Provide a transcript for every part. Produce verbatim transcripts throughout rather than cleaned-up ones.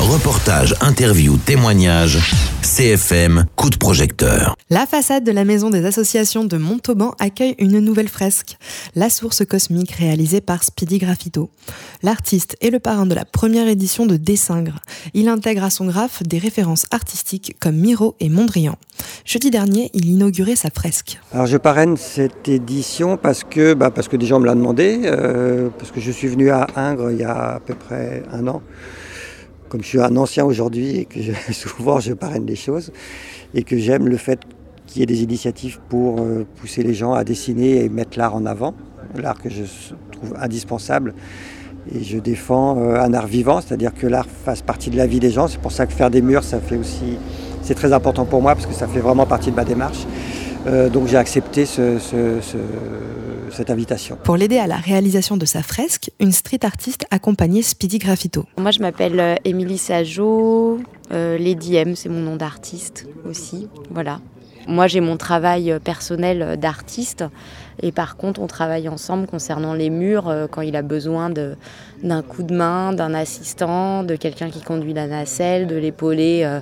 Reportages, interviews, témoignages. C F M, coup de projecteur. La façade de la maison des associations de Montauban accueille une nouvelle fresque, La Source Cosmique, réalisée par Speedy Graffito. L'artiste est le parrain de la première édition de Dessingres. Il intègre à son graphe des références artistiques comme Miro et Mondrian. Jeudi dernier, il inaugurait sa fresque. Alors je parraine cette édition parce que, bah parce que des gens me l'ont demandé, euh, parce que je suis venu à Ingres il y a à peu près un an. Comme je suis un ancien aujourd'hui et que je, souvent je parraine des choses et que j'aime le fait qu'il y ait des initiatives pour euh, pousser les gens à dessiner et mettre l'art en avant, l'art que je trouve indispensable. Et je défends euh, un art vivant, c'est-à-dire que l'art fasse partie de la vie des gens. C'est pour ça que faire des murs, ça fait aussi, c'est très important pour moi parce que ça fait vraiment partie de ma démarche. Euh, donc j'ai accepté ce, ce, ce, cette invitation. Pour l'aider à la réalisation de sa fresque, une street artiste accompagnait Speedy Graffito. Moi je m'appelle Émilie Sajot, euh, Lady M c'est mon nom d'artiste aussi, voilà. Moi j'ai mon travail personnel d'artiste et par contre on travaille ensemble concernant les murs euh, quand il a besoin de, d'un coup de main, d'un assistant, de quelqu'un qui conduit la nacelle, de l'épauler. Euh,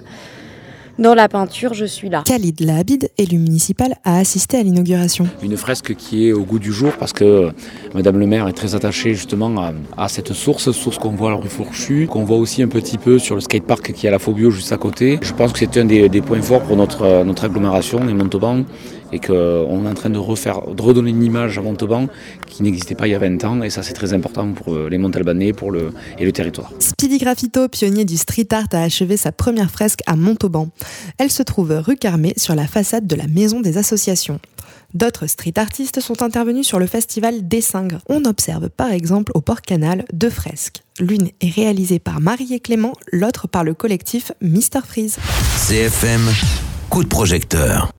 Dans la peinture, je suis là. Khalid Lahabid, élu municipal, a assisté à l'inauguration. Une fresque qui est au goût du jour parce que Madame le maire est très attachée justement à, à cette source, source qu'on voit à la rue Fourchue, qu'on voit aussi un petit peu sur le skatepark qui est à la Faux-Bio juste à côté. Je pense que c'est un des, des points forts pour notre, notre agglomération, les Montauban, et qu'on est en train de, refaire, de redonner une image à Montauban qui n'existait pas il y a vingt ans, et ça c'est très important pour les Montalbanais pour le, et le territoire. Speedy Graffito, pionnier du street art, a achevé sa première fresque à Montauban. Elle se trouve rue Carmé, sur la façade de la maison des associations. D'autres street artistes sont intervenus sur le festival Dessingres. On observe par exemple au Port-Canal deux fresques. L'une est réalisée par Marie et Clément, l'autre par le collectif Mister Freeze. C F M, coup de projecteur.